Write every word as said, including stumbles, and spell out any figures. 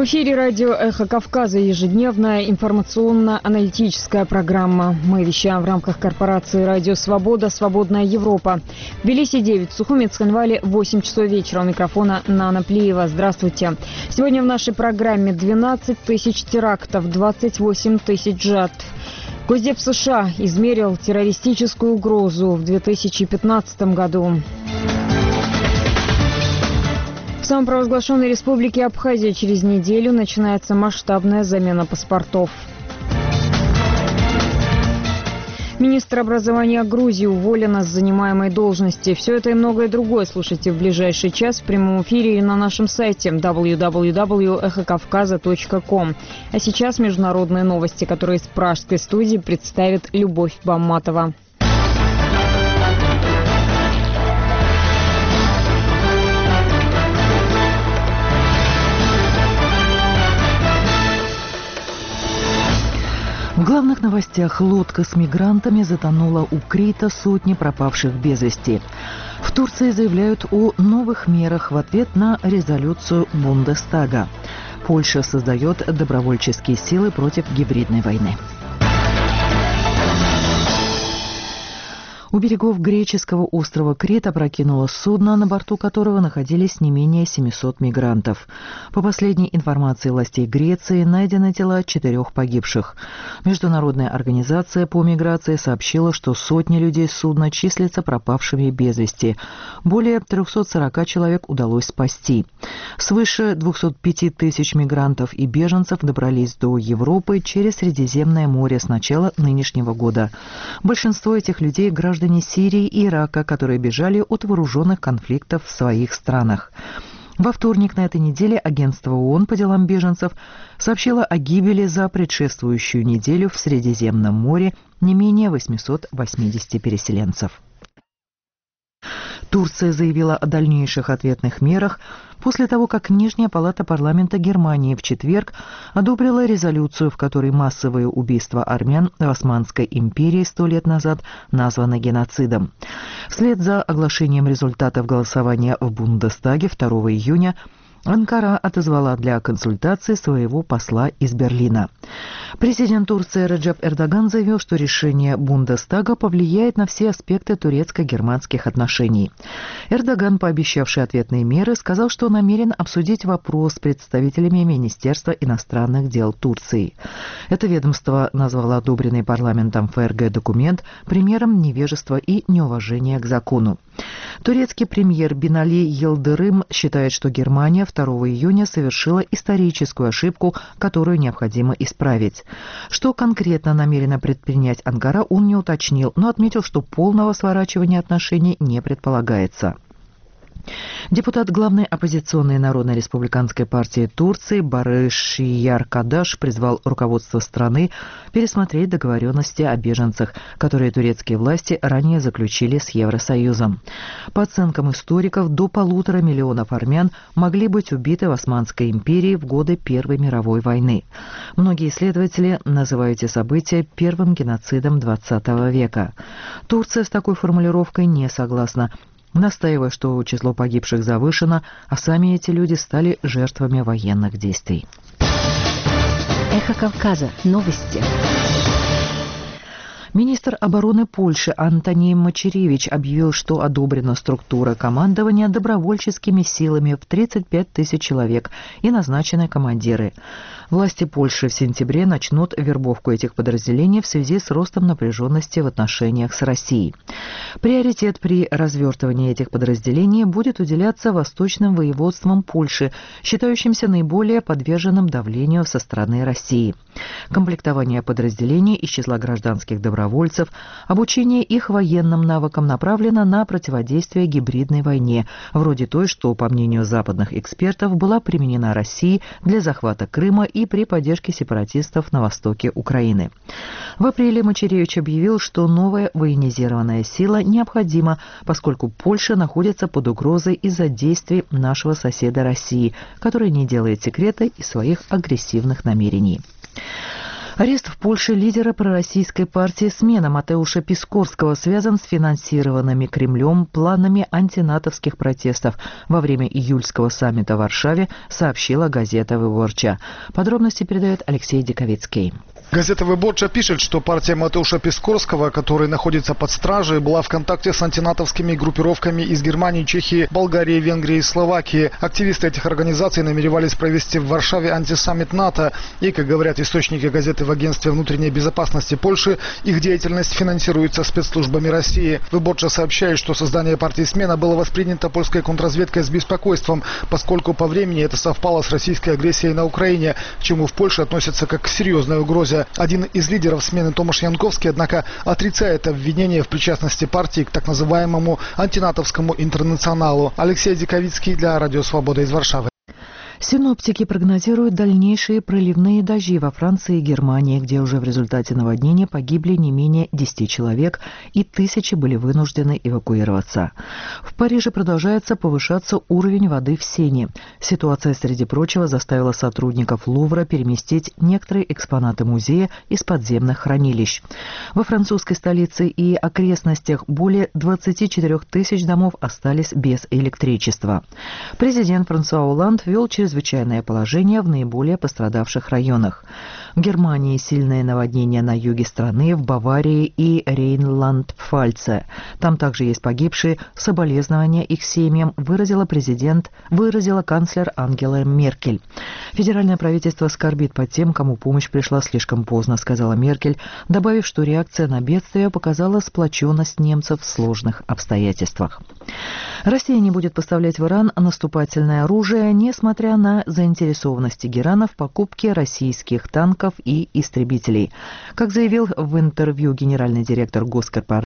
В эфире радио «Эхо Кавказа», ежедневная информационно-аналитическая программа. Мы вещаем в рамках корпорации «Радио Свобода. Свободная Европа». В Тбилиси девять, в Сухуми, Цхинвале восемь часов вечера. У микрофона Нана Плиева. Здравствуйте. Сегодня в нашей программе двенадцать тысяч терактов, двадцать восемь тысяч жертв. Госдеп США измерил террористическую угрозу в две тысячи пятнадцатом году. В самопровозглашенной республике Абхазия через неделю начинается масштабная замена паспортов. Министр образования Грузии уволена с занимаемой должности. Все это и многое другое слушайте в ближайший час в прямом эфире и на нашем сайте дабл ю дабл ю дабл ю точка эхо кавказа точка ком. А сейчас международные новости, которые из пражской студии представит Любовь Бамматова. В главных новостях: лодка с мигрантами затонула у Крита, сотни пропавших без вести. В Турции заявляют о новых мерах в ответ на резолюцию Бундестага. Польша создает добровольческие силы против гибридной войны. У берегов греческого острова Крит опрокинуло судно, на борту которого находились не менее семисот мигрантов. По последней информации властей Греции, найдены тела четырех погибших. Международная организация по миграции сообщила, что сотни людей с судна числятся пропавшими без вести. Более трехсот сорока человек удалось спасти. Свыше двухсот пяти тысяч мигрантов и беженцев добрались до Европы через Средиземное море с начала нынешнего года. Большинство этих людей – граждане Сирии и Ирака, которые бежали от вооруженных конфликтов в своих странах. Во вторник на этой неделе агентство ООН по делам беженцев сообщило о гибели за предшествующую неделю в Средиземном море не менее восьмисот восьмидесяти переселенцев. Турция заявила о дальнейших ответных мерах после того, как Нижняя палата парламента Германии в четверг одобрила резолюцию, в которой массовые убийства армян в Османской империи сто лет назад названы геноцидом. Вслед за оглашением результатов голосования в Бундестаге второго июня Анкара отозвала для консультации своего посла из Берлина. Президент Турции Реджеп Эрдоган заявил, что решение Бундестага повлияет на все аспекты турецко-германских отношений. Эрдоган, пообещавший ответные меры, сказал, что намерен обсудить вопрос с представителями Министерства иностранных дел Турции. Это ведомство назвало одобренный парламентом ФРГ документ примером невежества и неуважения к закону. Турецкий премьер Бинали Йылдырым считает, что Германия второго июня совершила историческую ошибку, которую необходимо исправить. Что конкретно намерена предпринять Анкара, он не уточнил, но отметил, что полного сворачивания отношений не предполагается. Депутат главной оппозиционной Народно-республиканской партии Турции Барыш Яркадаш призвал руководство страны пересмотреть договоренности о беженцах, которые турецкие власти ранее заключили с Евросоюзом. По оценкам историков, до полутора миллионов армян могли быть убиты в Османской империи в годы Первой мировой войны. Многие исследователи называют эти события первым геноцидом двадцатого века. Турция с такой формулировкой не согласна, настаивая, что число погибших завышено, а сами эти люди стали жертвами военных действий. Эхо Кавказа. Новости. Министр обороны Польши Антоний Мачеревич объявил, что одобрена структура командования добровольческими силами в тридцать пять тысяч человек и назначены командиры. Власти Польши в сентябре начнут вербовку этих подразделений в связи с ростом напряженности в отношениях с Россией. Приоритет при развертывании этих подразделений будет уделяться восточным воеводствам Польши, считающимся наиболее подверженным давлению со стороны России. Комплектование подразделений из числа гражданских добровольцев, обучение их военным навыкам направлено на противодействие гибридной войне, вроде той, что, по мнению западных экспертов, была применена Россией для захвата Крыма и при поддержке сепаратистов на востоке Украины. В апреле Мачеревич объявил, что новая военизированная сила необходима, поскольку Польша находится под угрозой из-за действий нашего соседа России, который не делает секрета из своих агрессивных намерений. Арест в Польше лидера пророссийской партии «Смена» Матеуша Пискорского связан с финансированными Кремлем планами антинатовских протестов во время июльского саммита в Варшаве, сообщила газета «Выборча». Подробности передает Алексей Диковицкий. Газета «Выборча» пишет, что партия Матеуша Пискорского, который находится под стражей, была в контакте с антинатовскими группировками из Германии, Чехии, Болгарии, Венгрии и Словакии. Активисты этих организаций намеревались провести в Варшаве антисаммит НАТО. И, как говорят источники газеты в агентстве внутренней безопасности Польши, их деятельность финансируется спецслужбами России. «Выборча» сообщает, что создание партии «Смена» было воспринято польской контрразведкой с беспокойством, поскольку по времени это совпало с российской агрессией на Украине, к чему в Польше относятся как к серьезной угрозе. Один из лидеров «Смены» Томаш Янковский, однако, отрицает обвинение в причастности партии к так называемому антинатовскому интернационалу. Алексей Диковицкий для Радио Свобода из Варшавы. Синоптики прогнозируют дальнейшие проливные дожди во Франции и Германии, где уже в результате наводнения погибли не менее десяти человек и тысячи были вынуждены эвакуироваться. В Париже продолжается повышаться уровень воды в Сене. Ситуация, среди прочего, заставила сотрудников Лувра переместить некоторые экспонаты музея из подземных хранилищ. Во французской столице и окрестностях более двадцати четырёх тысяч домов остались без электричества. Президент Франсуа Олланд ввел через чрезвычайное положение в наиболее пострадавших районах. В Германии сильное наводнение на юге страны, в Баварии и Рейнланд-Пфальце. Там также есть погибшие. Соболезнования их семьям выразила президент, выразила канцлер Ангела Меркель. Федеральное правительство скорбит по тем, кому помощь пришла слишком поздно, сказала Меркель, добавив, что реакция на бедствие показала сплоченность немцев в сложных обстоятельствах. Россия не будет поставлять в Иран наступательное оружие, несмотря на заинтересованность Тегерана в покупке российских танков и истребителей. Как заявил в интервью генеральный директор госкорпорации